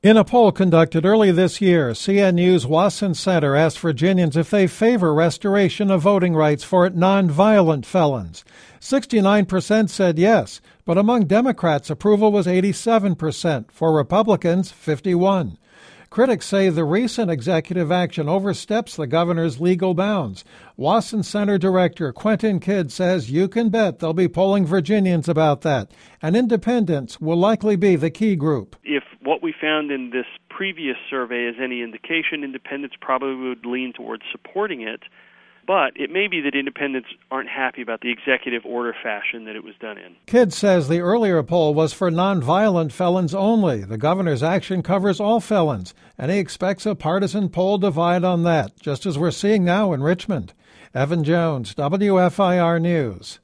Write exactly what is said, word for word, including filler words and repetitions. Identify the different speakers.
Speaker 1: In a poll conducted early this year, C N U's Wasson Center asked Virginians if they favor restoration of voting rights for nonviolent felons. sixty-nine percent said yes, but among Democrats, approval was eighty-seven percent. For Republicans, fifty-one percent. Critics say the recent executive action oversteps the governor's legal bounds. Wasson Center Director Quentin Kidd says you can bet they'll be polling Virginians about that, and independents will likely be the key group.
Speaker 2: If what we found in this previous survey is any indication, independents probably would lean towards supporting it. But it may be that independents aren't happy about the executive order fashion that it was done in.
Speaker 1: Kidd says the earlier poll was for nonviolent felons only. The governor's action covers all felons, and he expects a partisan poll divide on that, just as we're seeing now in Richmond. Evan Jones, W F I R News.